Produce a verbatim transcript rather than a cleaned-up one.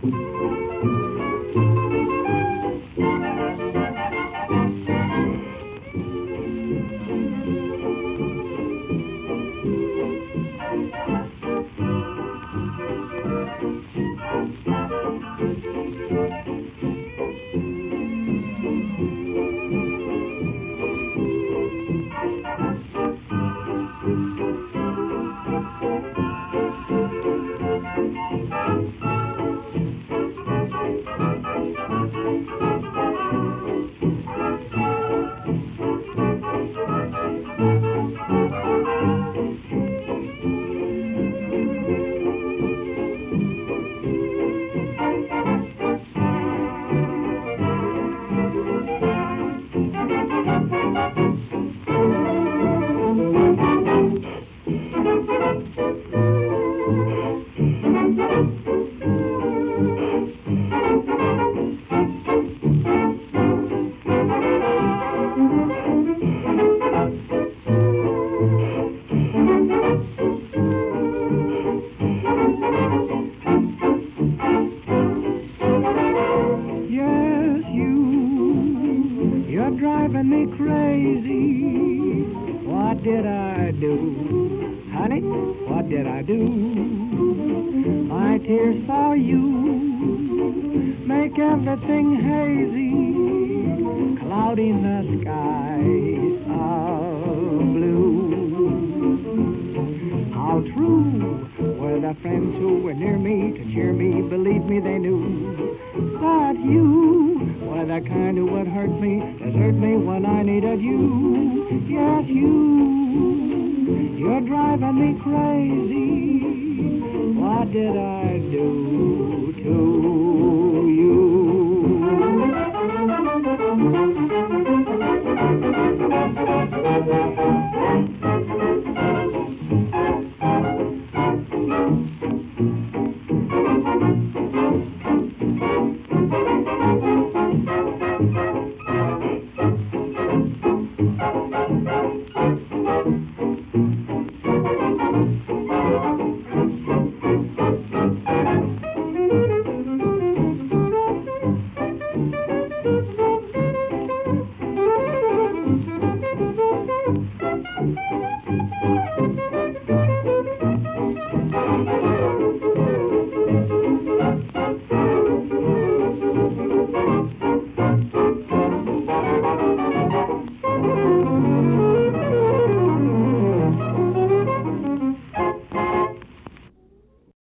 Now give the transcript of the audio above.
You're driving me crazy. What did I do? Honey, what did I do? My tears for you make everything hazy, clouding the skies of blue. How true were the friends who were near me to cheer me, believe me they knew that you were the kind who would hurt me, desert me when I needed you. Yes, you, you're driving me crazy. What did I do to you?